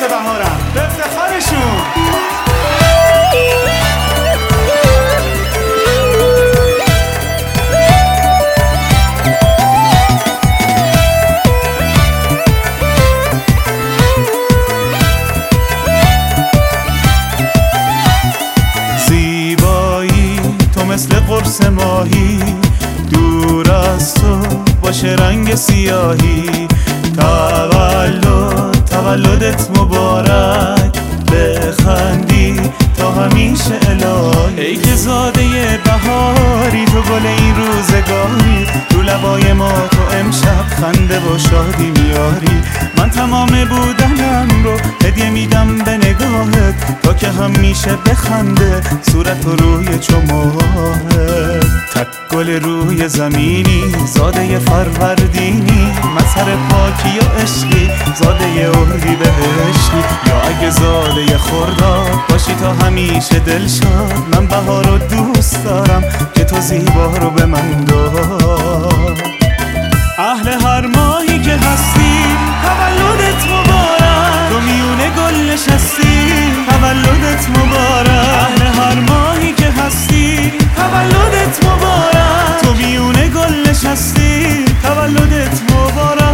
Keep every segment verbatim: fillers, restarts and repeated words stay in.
واسه بهارم به افتخارشون. زیبایی تو مثل قرص ماهی، دور از تو باشه رنگ سیاهی. تولد تولدت مبارک، بخندی تا همیشه الهی. ای که زاده بهاری، تو گل این روزگاری، رو لبای ما تو امشب خنده و شادی میاری. من تمام بودنم رو هدیه میدم به نگاهت، تا که همیشه بخنده صورت و روی چماهت. تک گل روی زمینی، زاده فروردینی، مظهر پاکی و عشقی، زاده اردی بهشتی. یا اگه زاده خرداد باشی تا همیشه دلشاد، من بهار رو دوست دارم که تو زیبا رو به من داد. اهل هر ماهی که هستی تولدت مبارک، تو میونه گل نشستی تولدت مبارک. اهل هر ماهی که هستی تولدت مبارک، تو میونه گل نشستی تولدت مبارک.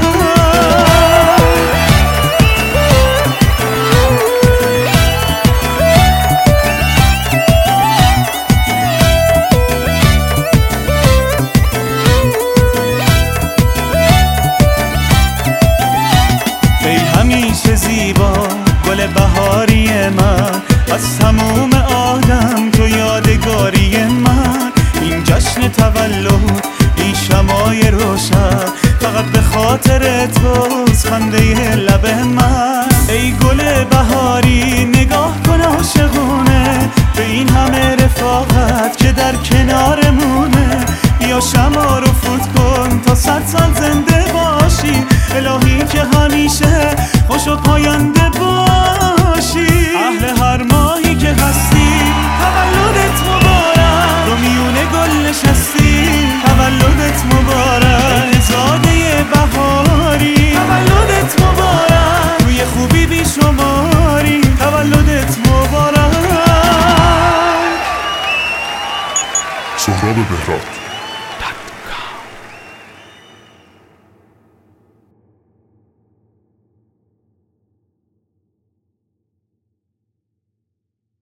همیشه زیبا گل بهاری من، از تموم آدم تو یادگاری من. این جشن تولد، این شمای روشن، فقط به خاطر توست خنده لب من. ای گل بهاری نگاه کن عاشقونه، به این همه رفاقت که در کنارمونه. یا شما رو فوت کن تا صد سال زنده باشی، الهی که همیشه خوش و پاینده باشی. اهل هر ماهی که هستی تولدت مبارک، تو میونه گل نشستی تولدت مبارک. زاده بهاری تولدت مبارک، توی خوبی بی شماری تولدت مبارک. سهراب بهراد.